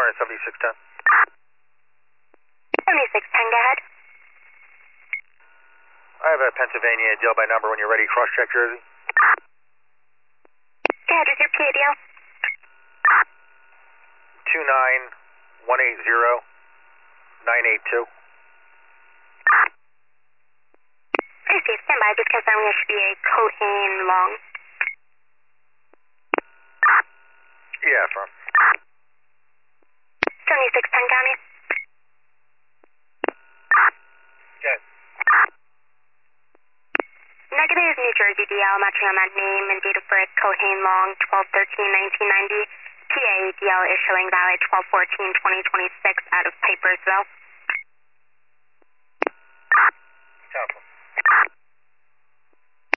Florida 7610. 7610, go ahead. I have a Pennsylvania deal by number when you're ready. Cross-check Jersey. Go ahead with your PADL. 29180-982. Receive, stand by. Just confirming it should be a Cohane Long. Yeah, firm. 7610, got me. Okay. Negative New Jersey DL, matching on that name and date of birth, Cohane Long, 12/13/1990. PA DL is showing valid 12/14/2026 out of Pipersville.